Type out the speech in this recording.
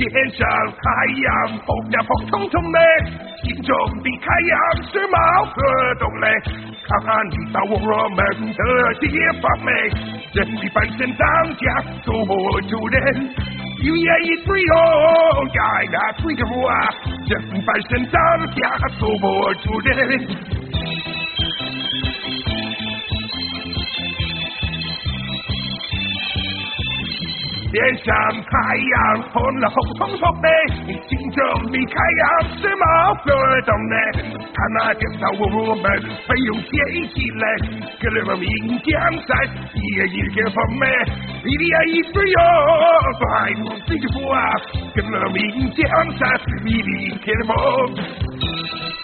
天上太阳砰呀砰冲冲嘞，心中的太阳是毛泽东嘞。看到我们的解放嘞，人民翻身当家做主人。You yeah, it's real, yeah, that's real. 人民翻身当家做主人。天上太阳红了红彤彤的，心中的太阳是毛泽东的。他那领导我们奋勇前进来，给了民江山一个风美，一点一滴哟，快乐幸福啊，给了民江山一片风。